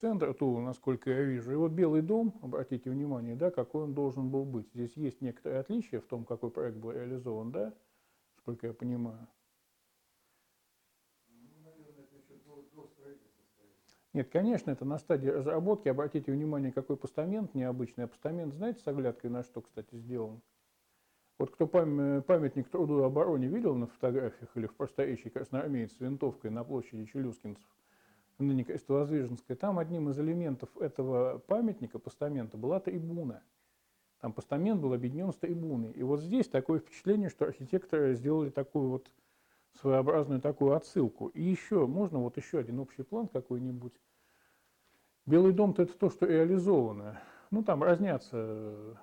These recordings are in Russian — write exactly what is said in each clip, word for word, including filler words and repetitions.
центр Тулы, насколько я вижу. И вот Белый дом, обратите внимание, да, какой он должен был быть. Здесь есть некоторые отличия в том, какой проект был реализован, да, сколько я понимаю. Нет, конечно, это на стадии разработки. Обратите внимание, какой постамент необычный. А постамент, знаете, с оглядкой на что, кстати, сделан? Вот кто памятник труду и обороне видел на фотографиях или в просторечии красноармеец с винтовкой на площади Челюскинцев, ныне Крестовоздвиженская, там одним из элементов этого памятника, постамента, была трибуна. Там постамент был объединен с трибуной. И вот здесь такое впечатление, что архитекторы сделали такую вот своеобразную такую отсылку. И еще, можно вот еще один общий план какой-нибудь. Белый дом-то это то, что реализовано. Ну, там разнятся.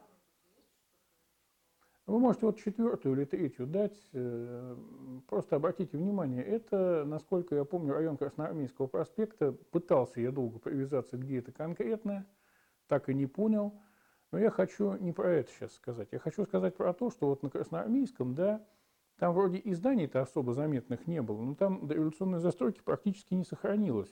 Вы можете вот четвертую или третью дать. Просто обратите внимание, это, насколько я помню, район Красноармейского проспекта. Пытался я долго привязаться, где это конкретно, так и не понял. Но я хочу не про это сейчас сказать. Я хочу сказать про то, что вот на Красноармейском, да, там вроде и зданий-то особо заметных не было, но там дореволюционной застройки практически не сохранилось.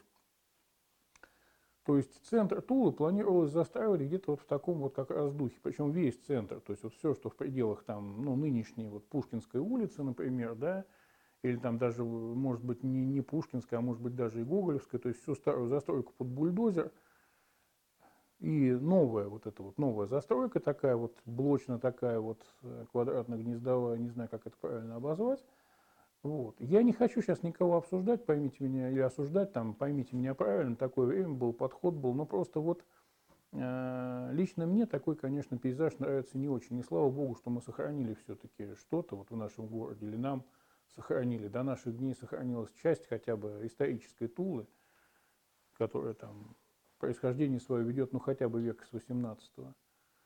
То есть центр Тулы планировалось застраивать где-то вот в таком вот как раз духе, причем весь центр, то есть вот все, что в пределах там, ну, нынешней вот Пушкинской улицы, например, да, или там даже, может быть, не, не Пушкинская, а может быть даже и Гоголевская, то есть всю старую застройку под бульдозер, и новая вот эта вот новая застройка такая вот, блочно такая вот, квадратно-гнездовая, не знаю, как это правильно обозвать. Вот. Я не хочу сейчас никого обсуждать, поймите меня, или осуждать, там, поймите меня правильно, такое время был, подход был, но просто вот э, лично мне такой, конечно, пейзаж нравится не очень. И слава богу, что мы сохранили все-таки что-то вот в нашем городе, или нам сохранили, до наших дней сохранилась часть хотя бы исторической Тулы, которая там происхождение свое ведет, ну, хотя бы века с восемнадцатого.